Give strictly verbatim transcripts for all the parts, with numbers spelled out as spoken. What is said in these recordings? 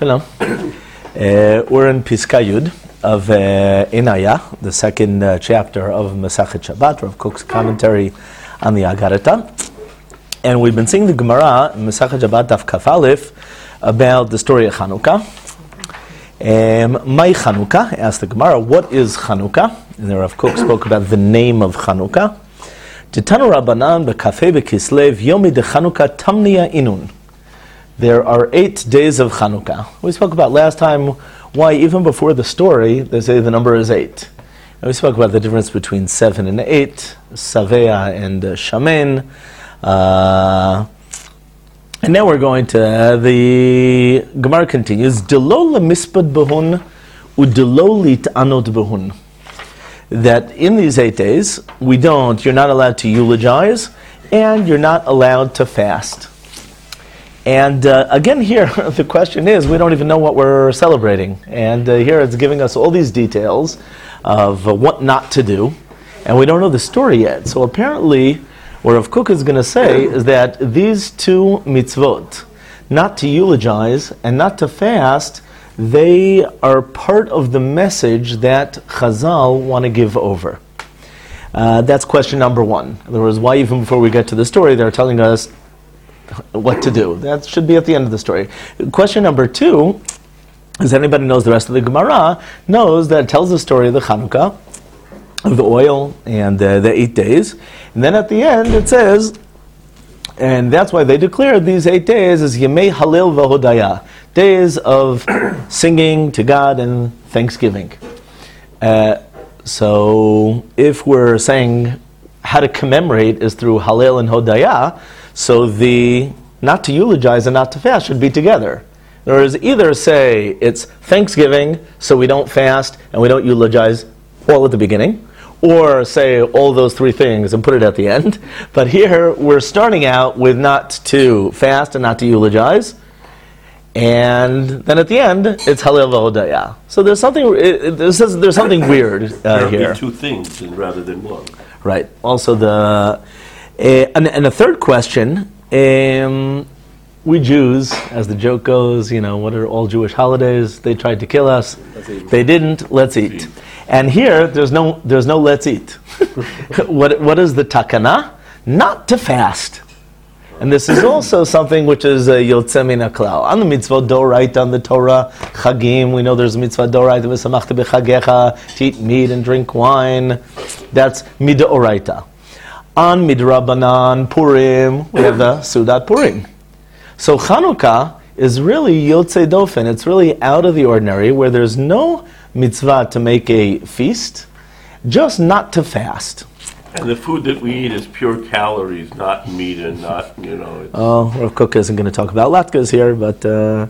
Shalom. Uh, we're in Piska Yud of uh, Inaya, the second uh, chapter of Masachet Shabbat, Rav Kook's commentary on the Agarata. And we've been seeing the Gemara, Masachet Shabbat Daf Kaf Aleph, about the story of Chanukah. Um, Mai Chanukah, asked the Gemara, what is Chanukah? And the Rav Kook spoke about the name of Chanukah. Titanu Rabbanan b'kafei b'kislev yomi de Chanukah tamniya inun. There are eight days of Chanukah. We spoke about last time why even before the story they say the number is eight. And we spoke about the difference between seven and eight, Savea and uh, Shamen. Uh, and now we're going to, uh, the Gemara continues, Delo lemispad behun udelo lit'anot behun. That in these eight days, we don't, you're not allowed to eulogize, and you're not allowed to fast. And uh, again here, the question is, we don't even know what we're celebrating. And uh, here it's giving us all these details of uh, what not to do, and we don't know the story yet. So apparently, what Rav Kook is going to say is that these two mitzvot, not to eulogize and not to fast, they are part of the message that Chazal want to give over. Uh, that's question number one. In other words, why even before we get to the story, they're telling us what to do. That should be at the end of the story. Question number two, as anybody knows the rest of the Gemara, knows that it tells the story of the Chanukah, of the oil, and uh, the eight days. And then at the end it says, and that's why they declared these eight days as Yemei Halil V'Hodaya, days of singing to God and thanksgiving. Uh, so if we're saying how to commemorate is through Halil and Hodaya, so the not to eulogize and not to fast should be together. There is either say it's Thanksgiving, so we don't fast and we don't eulogize all at the beginning, or say all those three things and put it at the end. But here we're starting out with not to fast and not to eulogize, and then at the end it's Halil v'Hodaya. So there's something. It, it, there's, there's something weird uh, here. There be two things rather than one. Right. Also the. Uh, and, and a third question, um, we Jews, as the joke goes, you know, what are all Jewish holidays? They tried to kill us. They didn't. Let's eat. And here, there's no there's no let's eat. what What is the takana? Not to fast. And this is also something which is Yotze min haklal. On the mitzvah doraita, on the Torah, Chagim, we know there's a mitzvah doraita, v'samachta b'chagecha, to eat meat and drink wine. That's midoraita. On Midrabanan, Purim, we have the Sudat Purim. So Chanukah is really Yotze Dofen. It's really out of the ordinary, where there's no mitzvah to make a feast, just not to fast. And the food that we eat is pure calories, not meat and not, you know. It's oh, Rav Kook isn't going to talk about latkes here, but uh,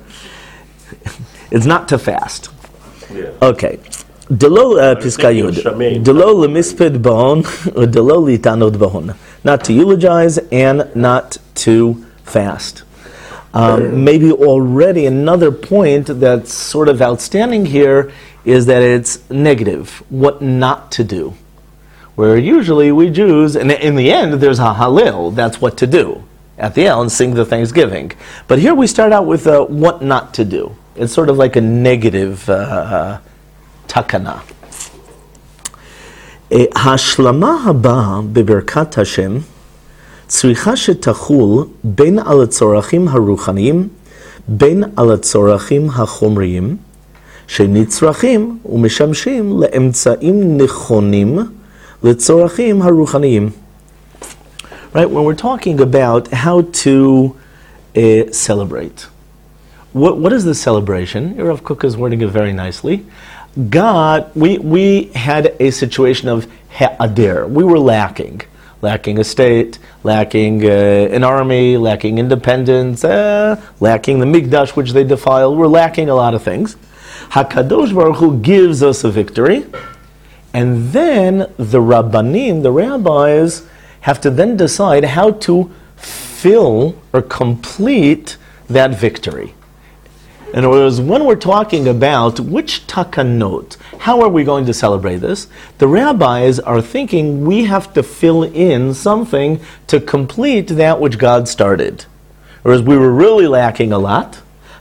it's not to fast. Yeah. Okay. Delo Piska Yud. Delo lemisped bahon, or delo litanot bahon. Not to eulogize and not to fast. Um, maybe already another point that's sort of outstanding here is that it's negative, what not to do. Where usually we Jews, and in the end there's a Halil, that's what to do. At the end, sing the Thanksgiving. But here we start out with uh, what not to do. It's sort of like a negative uh, takana. Hashlama haba beberkat Hashem tzricha shetachul ben al tzorachim haruchanim ben al tzorachim hachomriyim shenitzrachim umishamshim leemtzaim nechonim letzorachim haruchanim. Right, when we're talking about how to uh, celebrate, what what is the celebration? Rav Kook is wording it very nicely. God, we we had a situation of ha'adir. We were lacking. Lacking a state, lacking uh, an army, lacking independence, uh, lacking the Mikdash, which they defiled. We're lacking a lot of things. HaKadosh Baruch Hu gives us a victory. And then the Rabbanim, the rabbis, have to then decide how to fill or complete that victory. In other words, when we're talking about which takanot, how are we going to celebrate this? The rabbis are thinking we have to fill in something to complete that which God started. Whereas we were really lacking a lot.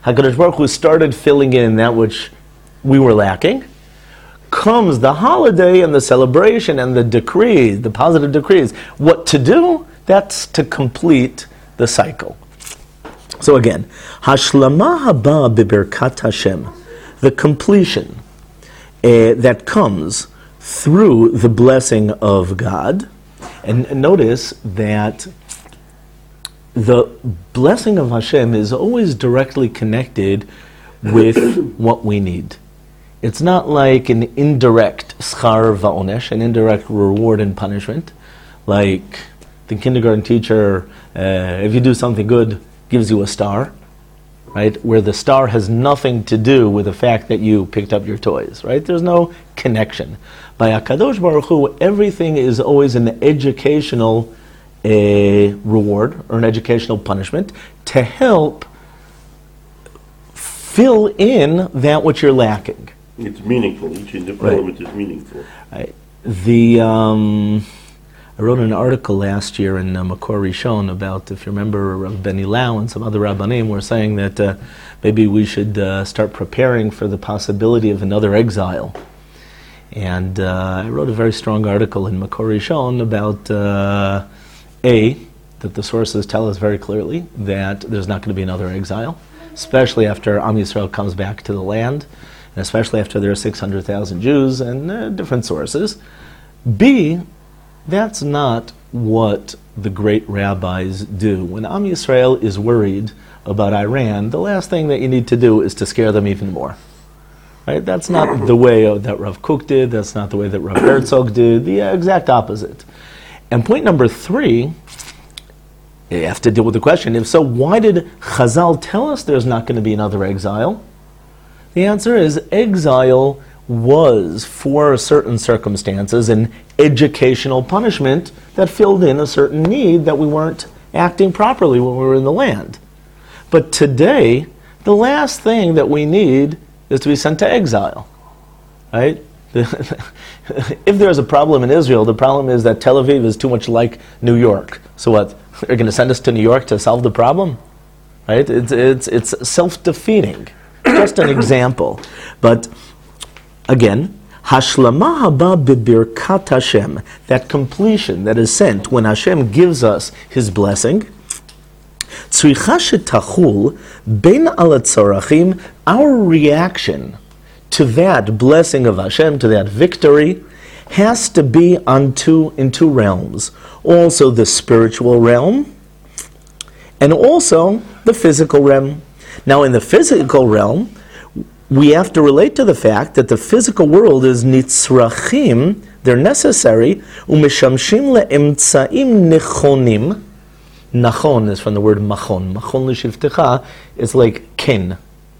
HaKadosh Baruch Hu started filling in that which we were lacking. Comes the holiday and the celebration and the decrees, the positive decrees. What to do? That's to complete the cycle. So again, Hashlama haba b'berkat Hashem, the completion uh, that comes through the blessing of God. And notice that the blessing of Hashem is always directly connected with what we need. It's not like an indirect schar va'onesh, an indirect reward and punishment, like the kindergarten teacher, uh, if you do something good, gives you a star, right? Where the star has nothing to do with the fact that you picked up your toys, right? There's no connection. By HaKadosh Baruch Hu, everything is always an educational uh, reward or an educational punishment to help fill in that which you're lacking. It's meaningful. Each individual Right. element is meaningful. Right. The um, I wrote an article last year in uh, Makor Rishon about, if you remember, Rav Benny Lau and some other Rabbanim were saying that uh, maybe we should uh, start preparing for the possibility of another exile. And uh, I wrote a very strong article in Makor Rishon about uh, A, that the sources tell us very clearly that there's not going to be another exile, especially after Am Yisrael comes back to the land, and especially after there are six hundred thousand Jews and uh, different sources. B, that's not what the great rabbis do. When Am Yisrael is worried about Iran, the last thing that you need to do is to scare them even more. Right? That's not the way uh, that Rav Kook did, that's not the way that Rav Herzog did, the exact opposite. And point number three, you have to deal with the question, if so, why did Chazal tell us there's not going to be another exile? The answer is exile was, for certain circumstances, an educational punishment that filled in a certain need that we weren't acting properly when we were in the land. But today, the last thing that we need is to be sent to exile, right? If there's a problem in Israel, the problem is that Tel Aviv is too much like New York. So what? They're going to send us to New York to solve the problem? Right? It's, it's, it's self-defeating. Just an example. But again, Hashlama haba b'birkat Hashem, that completion that is sent when Hashem gives us His blessing, tzricha shetachul ben al hatzorachim, our reaction to that blessing of Hashem, to that victory, has to be on two, in two realms. Also the spiritual realm, and also the physical realm. Now in the physical realm, we have to relate to the fact that the physical world is nitzrachim, they're necessary, umeshamshim le'emtsaim nechonim. Nachon is from the word machon. Machon l'shivtecha is like ken.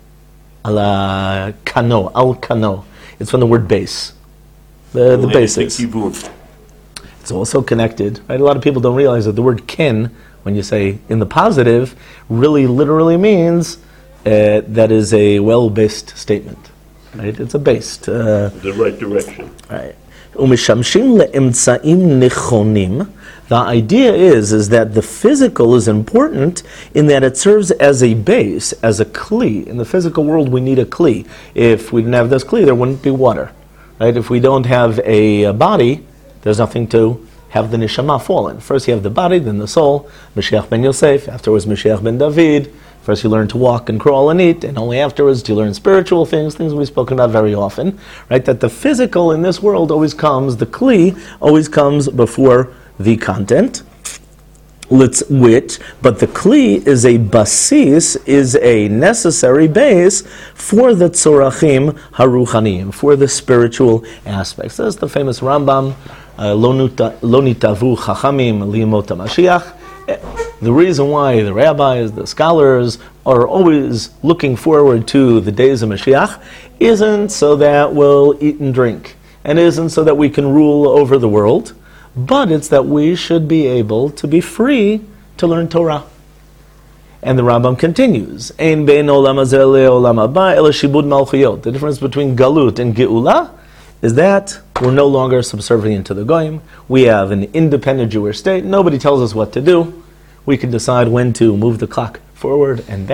Ala kano, al kano. It's from the word base. The, the basis. It's also connected, right? A lot of people don't realize that the word kin, when you say in the positive, really literally means uh, that is a well-based statement, right? It's a based. Uh, the right direction. Right. Umishamshim le'emtsaim nechonim. The idea is, is that the physical is important in that it serves as a base, as a kli. In the physical world, we need a kli. If we didn't have this kli, there wouldn't be water. Right? If we don't have a, a body, there's nothing to have the neshama fall in. First you have the body, then the soul. Mashiach ben Yosef, afterwards Mashiach ben David. First you learn to walk and crawl and eat, and only afterwards do you learn spiritual things, things we've spoken about very often. Right? That the physical in this world always comes, the kli always comes before the content. Let's which, but the kli is a basis, is a necessary base for the tzorachim haruchanim, for the spiritual aspects. That's the famous Rambam, lo nitavu chachamim liyamot Mashiach. The reason why the rabbis, the scholars, are always looking forward to the days of Mashiach isn't so that we'll eat and drink, and isn't so that we can rule over the world, but it's that we should be able to be free to learn Torah. And the Rambam continues, Ein bein olam hazeh le'olam haba ela shibud malchuyot. The difference between galut and geula is that we're no longer subservient to the goyim. We have an independent Jewish state. Nobody tells us what to do. We can decide when to move the clock forward and back.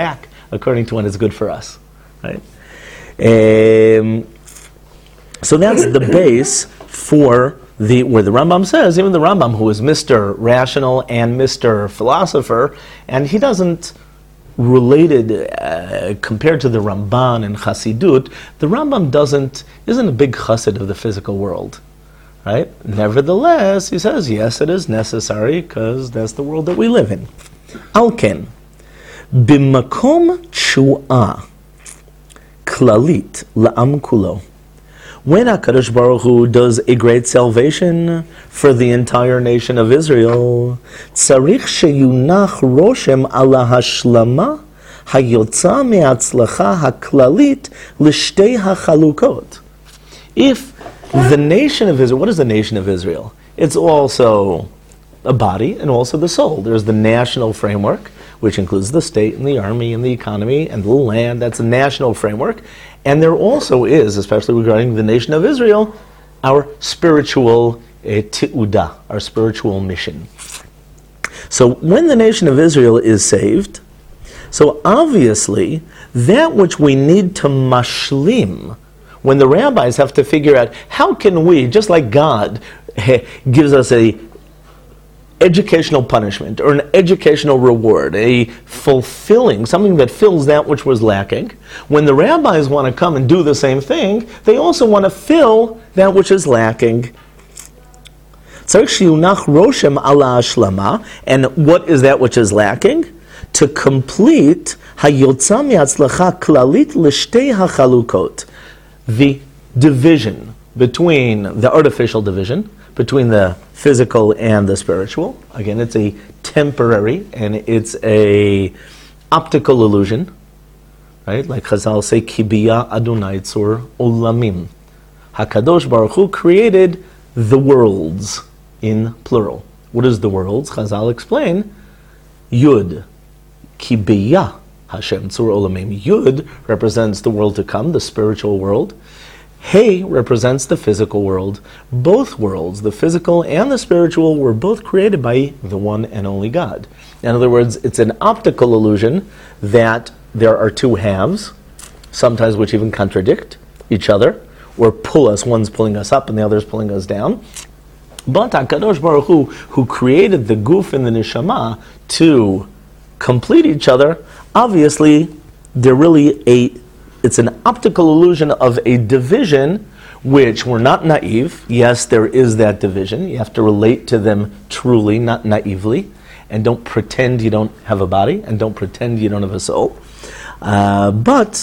according to when it's good for us, right? Um, so that's the base for the where the Rambam says, even the Rambam, who is Mister Rational and Mister Philosopher, and he doesn't related uh, compared to the Ramban and Chassidut, the Rambam doesn't isn't a big chassid of the physical world, right? Nevertheless, he says yes, it is necessary because that's the world that we live in. Alken, b'makom tshu'ah klalit la'am kulo. When HaKadosh Baruch Hu does a great salvation for the entire nation of Israel, tzarich sheyunach roshem ala hashlama hayotza me'atzlacha haklalit l'shtei hachalukot. If the nation of Israel, what is the nation of Israel? It's also a body and also the soul. There's the national framework, which includes the state and the army and the economy and the land. That's a national framework. And there also is, especially regarding the nation of Israel, our spiritual uh, ti'udah, our spiritual mission. So when the nation of Israel is saved, so obviously that which we need to mashlim, when the rabbis have to figure out how can we, just like God gives us a educational punishment or an educational reward, a fulfilling, something that fills that which was lacking. When the rabbis want to come and do the same thing, they also want to fill that which is lacking. And what is that which is lacking? To complete the division between the artificial division between the physical and the spiritual. Again, it's a temporary and it's a optical illusion, right? Like Chazal say, Kibiya Adonai Tzur Olamim. HaKadosh Baruch Hu created the worlds in plural. What is the worlds? Chazal explain, Yud, Kibiya Hashem Tzur Olamim. Yud represents the world to come, the spiritual world. He represents the physical world. Both worlds, the physical and the spiritual, were both created by the one and only God. In other words, it's an optical illusion that there are two halves, sometimes which even contradict each other, or pull us, one's pulling us up and the other's pulling us down. But HaKadosh Baruch Hu, who created the guf and the neshama to complete each other, obviously they're really a It's an optical illusion of a division, which we're not naive. Yes, there is that division. You have to relate to them truly, not naively. And don't pretend you don't have a body, and don't pretend you don't have a soul. Uh, but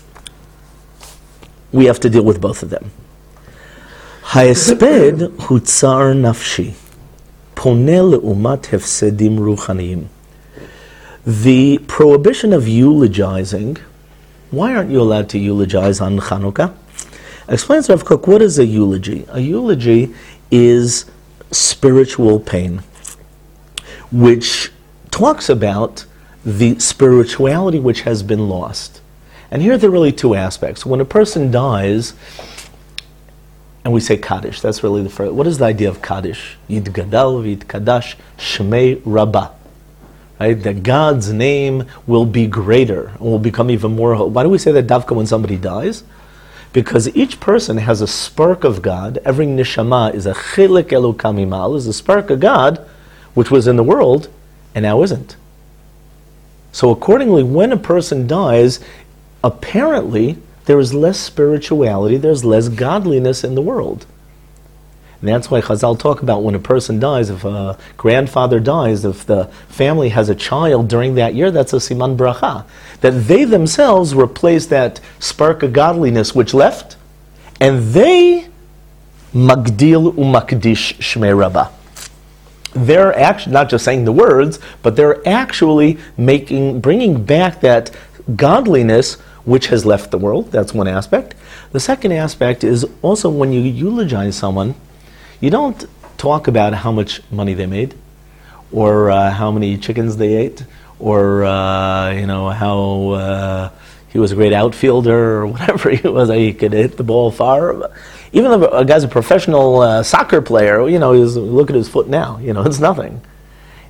we have to deal with both of them. Ha'esped hu tsar nafshi, poneh le'umat hefsedim ruchaniyim. The prohibition of eulogizing. Why aren't you allowed to eulogize on Chanukah? Explains Rav Kook, what is a eulogy? A eulogy is spiritual pain, which talks about the spirituality which has been lost. And here there are really two aspects. When a person dies, and we say Kaddish, that's really the first. What is the idea of Kaddish? Yid Gadal, Yid Kadash, Shmei Rabbah. Right? That God's name will be greater and will become even more. Why do we say that davka when somebody dies? Because each person has a spark of God. Every neshama is a chilek elokam imal, is a spark of God, which was in the world and now isn't. So accordingly, when a person dies, apparently there is less spirituality, there's less godliness in the world. And that's why Chazal talk about when a person dies, if a grandfather dies, if the family has a child during that year, that's a siman bracha. That they themselves replace that spark of godliness which left, and they magdil umakdish shmei rabbah. They're actually not just saying the words, but they're actually making, bringing back that godliness which has left the world. That's one aspect. The second aspect is also when you eulogize someone, you don't talk about how much money they made, or uh, how many chickens they ate, or uh, you know how uh, he was a great outfielder, or whatever he was. He could hit the ball far. Even if a guy's a professional uh, soccer player, you know, he's, look at his foot now. You know, it's nothing.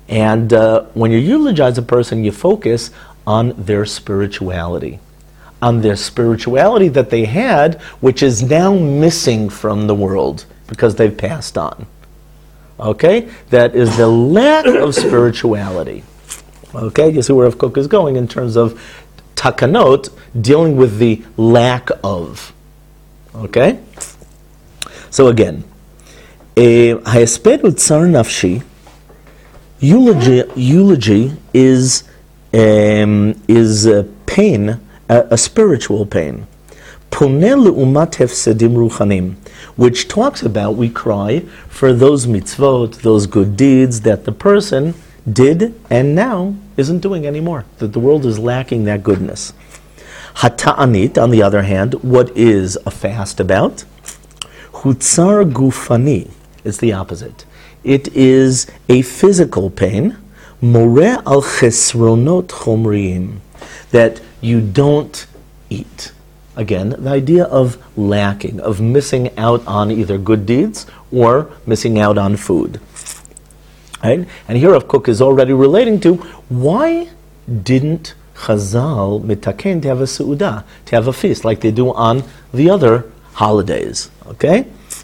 And uh, when you eulogize a person, you focus on their spirituality, on their spirituality that they had, which is now missing from the world because they've passed on. Okay? That is the lack of spirituality. Okay? You see where Rav Kook is going in terms of takanot, dealing with the lack of. Okay? So again, Hayesped Utsar Nafshi, eulogy, eulogy is, um, is a pain, a, a spiritual pain. Poneh le'umat hefsedim ruchanim, which talks about we cry for those mitzvot, those good deeds that the person did and now isn't doing anymore, that the world is lacking that goodness. Hata'anit, on the other hand, what is a fast about? Hutzar gufani, it's the opposite. It is a physical pain, moreh al chesronot chomriyim, that you don't eat. Again, the idea of lacking, of missing out on either good deeds or missing out on food. Right? And here Rav Kook is already relating to why didn't Chazal mitaken to have a seudah, to have a feast like they do on the other holidays. Okay?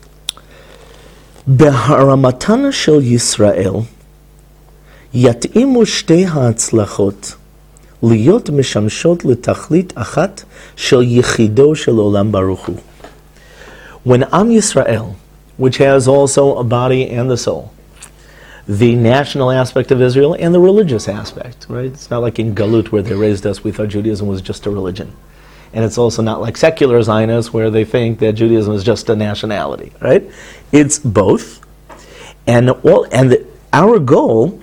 Beharamatan shel Yisrael yat'imu shtei ha'atzlachot liyot mishamshot letachlit achat shel yichido shel olam baruch hu. When Am Yisrael, which has also a body and the soul, the national aspect of Israel and the religious aspect, right? It's not like in Galut where they raised us, we thought Judaism was just a religion. And it's also not like secular Zionists where they think that Judaism is just a nationality, right? It's both. And all, and the, our goal,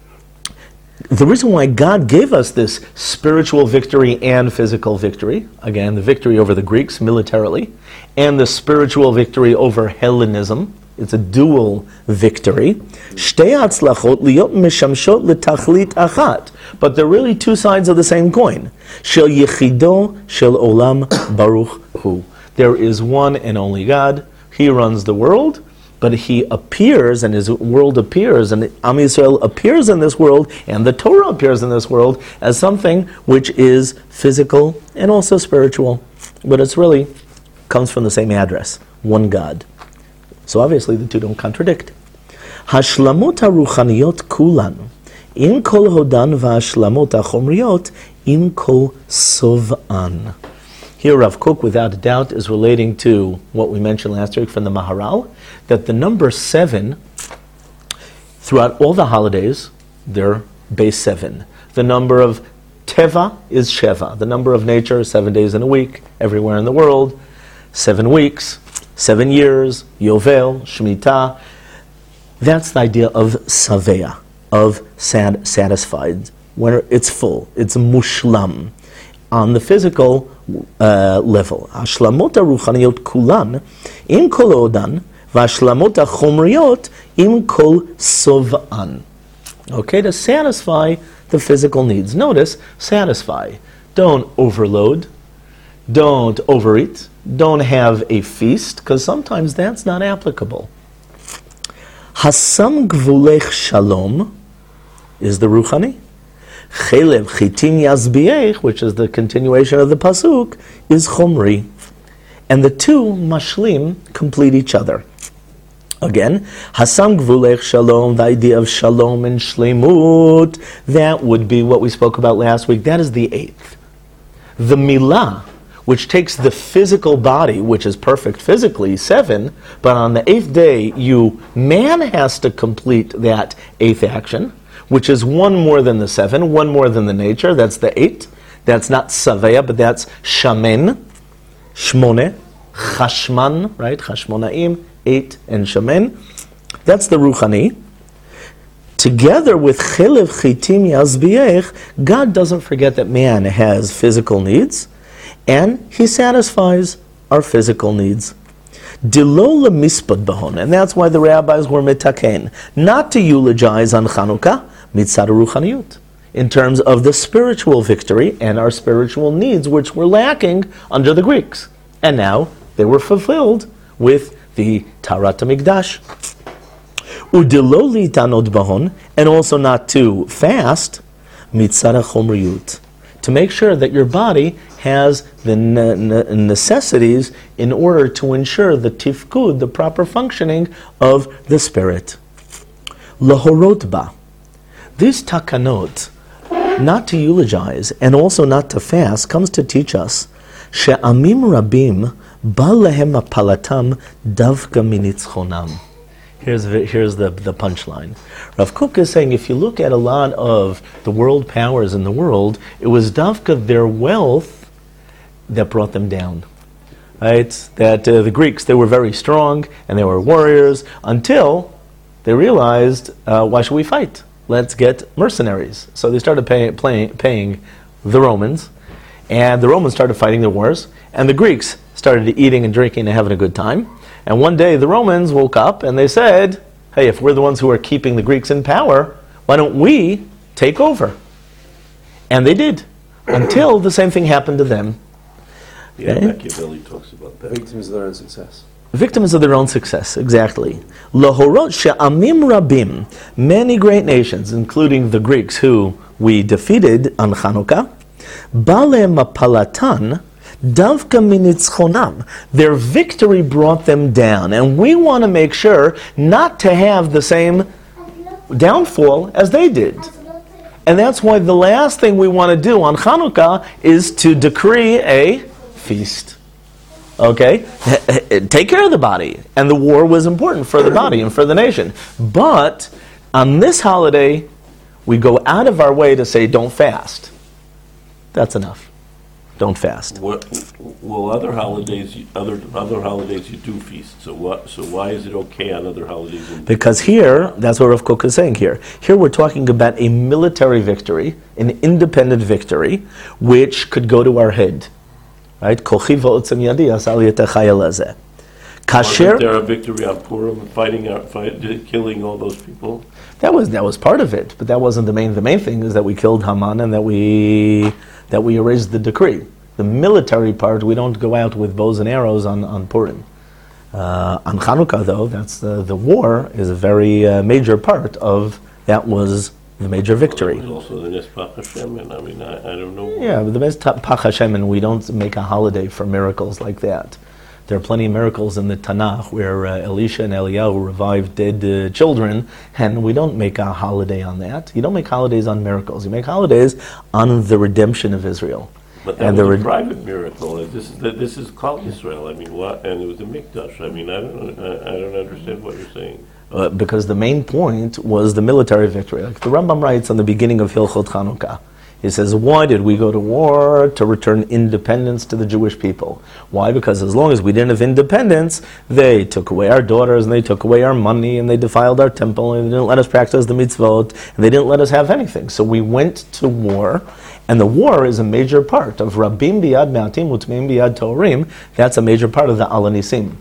the reason why God gave us this spiritual victory and physical victory, again, the victory over the Greeks militarily, and the spiritual victory over Hellenism, it's a dual victory. Shtei hatzlachot liyot mishamshot letachlit achat. But they're really two sides of the same coin. Shel yechido shel olam baruch hu. There is one and only God. He runs the world, but He appears, and His world appears, and Am Yisrael appears in this world, and the Torah appears in this world as something which is physical and also spiritual. But it's really comes from the same address, one God. So obviously the two don't contradict. Hashlamot haruchaniyot kulan, im kol hodan v'hashlamot hachomriyot, im kol sov'an. Here Rav Kook, without a doubt, is relating to what we mentioned last week from the Maharal, that the number seven, throughout all the holidays, they're base seven. The number of Teva is Sheva. The number of nature is seven days in a week, everywhere in the world, seven weeks, seven years, Yovel, Shemitah. That's the idea of Saveya, of sad, satisfied, when it's full, it's mushlam. On the physical uh, level. Ashlamot haruchaniyot kulan, im kol odan, v'ashlamot hachomriyot, im kol sov'an. Okay, to satisfy the physical needs. Notice, satisfy. Don't overload. Don't overeat. Don't have a feast, because sometimes that's not applicable. Hasam gvulech shalom is the ruchani. Chelev chitin yazbiech, which is the continuation of the pasuk, is chomri. And the two mashlim complete each other. Again, Hasam gvulech shalom, the idea of shalom and shlemut, that would be what we spoke about last week. That is the eighth. The milah, which takes the physical body, which is perfect physically, seven, but on the eighth day, you, man has to complete that eighth action, which is one more than the seven, one more than the nature, that's the eight. That's not saveya, but that's shamen, shmone, chashman, right? Chashmonaim, eight, and shamen. That's the ruchani. Together with chelev chitim yazbiech, God doesn't forget that man has physical needs, and He satisfies our physical needs. Dilo lemispad bahon, and that's why the rabbis were mitaken, not to eulogize on Chanukah, mitzad ruchaniyut, in terms of the spiritual victory and our spiritual needs, which were lacking under the Greeks. And now they were fulfilled with the Taharat HaMikdash. Udiloli tanod bahon, and also not to fast, mitzara chomriyut, to make sure that your body has the ne- ne- necessities in order to ensure the tifkud, the proper functioning of the spirit. Lahorot ba. This takanot, not to eulogize and also not to fast, comes to teach us she'amim rabim ba lehem apalatam davka minitzchonam. Here's the, here's the, the punchline. Rav Kook is saying if you look at a lot of the world powers in the world, it was davka their wealth that brought them down. Right? That uh, the Greeks, they were very strong and they were warriors until they realized, uh, why should we fight? Let's get mercenaries. So they started pay, pay, paying the Romans, and the Romans started fighting their wars, and the Greeks started eating and drinking and having a good time. And one day the Romans woke up and they said, hey, if we're the ones who are keeping the Greeks in power, why don't we take over? And they did, until the same thing happened to them. Yeah, Okay. Machiavelli talks about that. Victims of their own success. Victims of their own success, exactly. Lahorot she'amim rabim, many great nations, including the Greeks who we defeated on Chanukah, bale mapalatan, davka minitzchonam, their victory brought them down. And we want to make sure not to have the same downfall as they did. And that's why the last thing we want to do on Chanukah is to decree a feast. Okay? Take care of the body. And the war was important for the body and for the nation. But on this holiday, we go out of our way to say, don't fast. That's enough. Don't fast. What, well, other holidays, you- other other holidays you do feast. So what? So why is it okay on other holidays? And Because here, that's what Rav Kook is saying here. Here we're talking about a military victory, an independent victory, which could go to our head. Right? Kochi v'otzem yadi asal yetechaya lezeh. wasn't there Kasher, a victory on Purim, fighting, out, fight, killing all those people? that was that was part of it, but that wasn't the main. The main thing is that we killed Haman and that we that we erased the decree. The military part, we don't go out with bows and arrows on on Purim. Uh, on Chanukah, though, that's the the war is a very uh, major part of that was the major victory. Well, also the Nespach Hashem, and I mean, I, I don't know. Yeah, but the best Pach Hashem, and we don't make a holiday for miracles like that. There are plenty of miracles in the Tanakh where uh, Elisha and Eliyahu revived dead uh, children, and we don't make a holiday on that. You don't make holidays on miracles. You make holidays on the redemption of Israel. But that And was the a red- private miracle. And This is this is Klal Yisrael. I mean, what? And it was a mikdash. I mean, I don't I, I don't understand what you're saying. Uh, because the main point was the military victory. Like the Rambam writes on the beginning of Hilchot Chanukah, he says, why did we go to war? To return independence to the Jewish people. Why? Because as long as we didn't have independence, they took away our daughters, and they took away our money, and they defiled our temple, and they didn't let us practice the mitzvot, and they didn't let us have anything. So we went to war, and the war is a major part of Rabim Biyad Me'atim Utmeim Biyad Torim. That's a major part of the Al Nisim.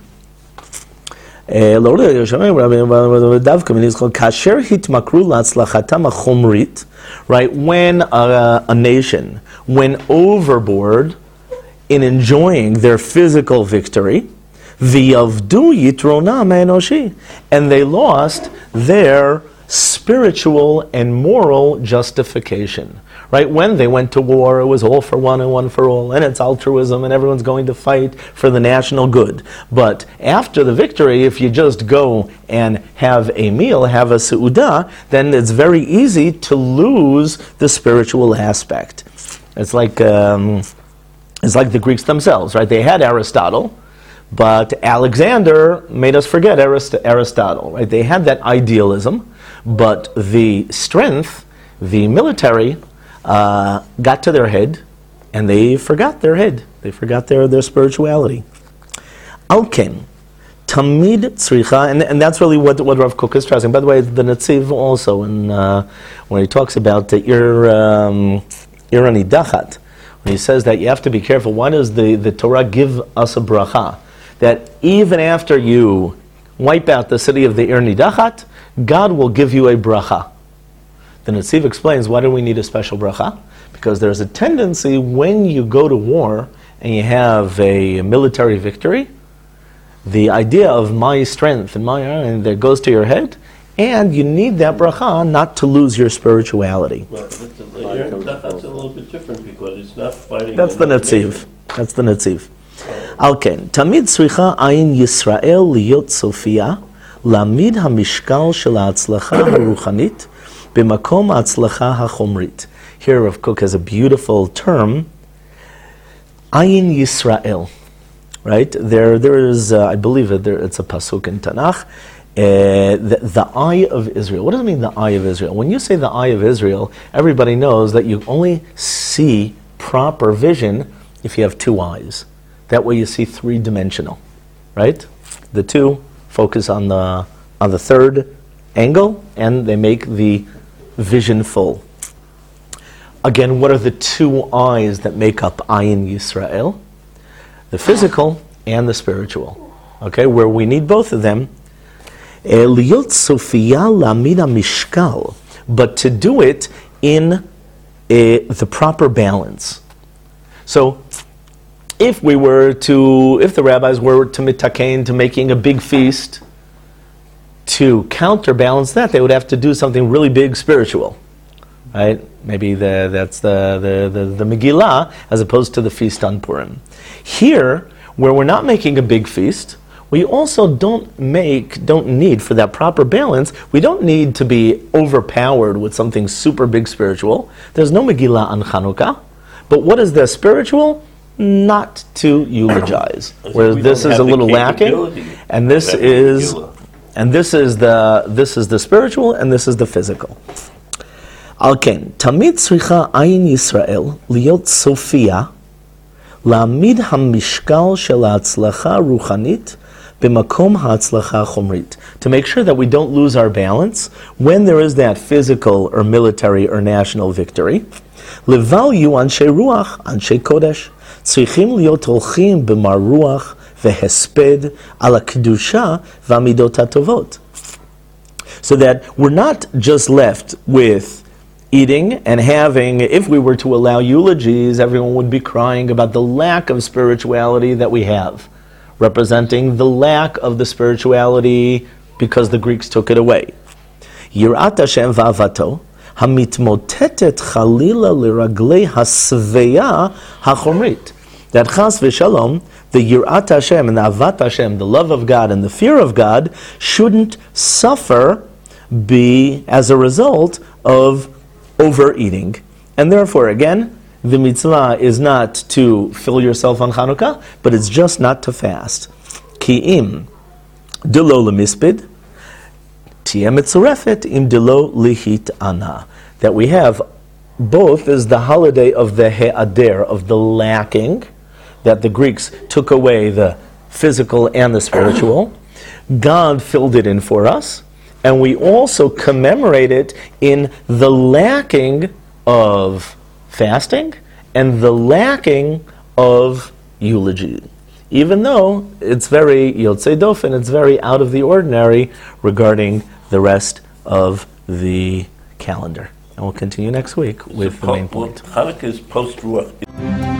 Right, when a, a nation went overboard in enjoying their physical victory, v'yavdu yitronam enoshi, and they lost their spiritual and moral justification. Right, when they went to war, it was all for one and one for all, and it's altruism, and everyone's going to fight for the national good. But after the victory, if you just go and have a meal, have a seudah, then it's very easy to lose the spiritual aspect. It's like um, it's like the Greeks themselves, right? They had Aristotle, but Alexander made us forget Arist- Aristotle, right? They had that idealism, but the strength, the military, Uh, got to their head, and they forgot their head. They forgot their, their spirituality. Alken, tamid tzricha, and, and that's really what, what Rav Kook is stressing. By the way, the Netziv also, in, uh, when he talks about the ir, um, ir anidachat, when he says that you have to be careful, why does the, the Torah give us a bracha? That even after you wipe out the city of the ir nidachat, God will give you a bracha. The Netziv explains, why do we need a special bracha? Because there's a tendency when you go to war and you have a military victory, the idea of my strength and my iron that goes to your head, And you need that bracha not to lose your spirituality. Well, that's a, you're- that- that's a little bit different because it's not fighting. That's the another Netziv. nation. That's the Netziv. על כן, תמיד צריכה עין ישראל להיות סופיה, להעמיד המשקל של ההצלחה הרוחנית במקום ההצלחה החומרית. Here Rav Kook has a beautiful term, עין Yisrael. Right? There, there is, uh, I believe it, there, it's a pasuk in Tanakh, uh, the, the eye of Israel. What does it mean, the eye of Israel? When you say the eye of Israel, everybody knows that you only see proper vision if you have two eyes. That way you see three-dimensional, right? The two focus on the on the third angle, and they make the vision full. Again, what are the two eyes that make up Ayin Yisrael? The physical and the spiritual. Okay, where we need both of them. Liot Sophia Lamida Mishkal, but to do it in uh, the proper balance. So, if we were to, if the rabbis were to mitakein, to making a big feast, to counterbalance that, they would have to do something really big spiritual, right? Maybe the, that's the, the, the, the Megillah, as opposed to the feast on Purim. Here, where we're not making a big feast, we also don't make, don't need, for that proper balance, we don't need to be overpowered with something super big spiritual. There's no Megillah on Chanukah. But what is the spiritual? Not to eulogize. Whereas we this don't is a have the little lacking, capability and this of that is, Megillah. and this is the this is the spiritual, and this is the physical. Al ken, tamid tzricha ayin Yisrael liot sofia, laamid hamishkal shel ha'atzlacha ruchanit b'makom ha'atzlacha chomrit. To make sure that we don't lose our balance when there is that physical or military or national victory. Leval yu anshe ruach, anshe kodesh. צריכים להיות הולכים במר רוח והספד על הקדושה והמידות הטובות. So that we're not just left with eating and having, if we were to allow eulogies, everyone would be crying about the lack of spirituality that we have, representing the lack of the spirituality because the Greeks took it away. Yirat Hashem va'avato, hamitmotetet chalila liraglei hasveya hachomrit. That chas v'shalom, the yirat Hashem and the avat Hashem, the love of God and the fear of God, shouldn't suffer be as a result of overeating. And therefore, again, the mitzvah is not to fill yourself on Chanukah, but it's just not to fast. Ki im delo lemispid, tiyeh mitzurefet im delo lihit ana. That we have both is the holiday of the he'ader, of the lacking, that the Greeks took away the physical and the spiritual. God filled it in for us, and we also commemorate it in the lacking of fasting and the lacking of eulogy. Even though it's very yotzei dofen, it's very out of the ordinary regarding the rest of the calendar. And we'll continue next week with the main point. Hanukkah is post-Ruach.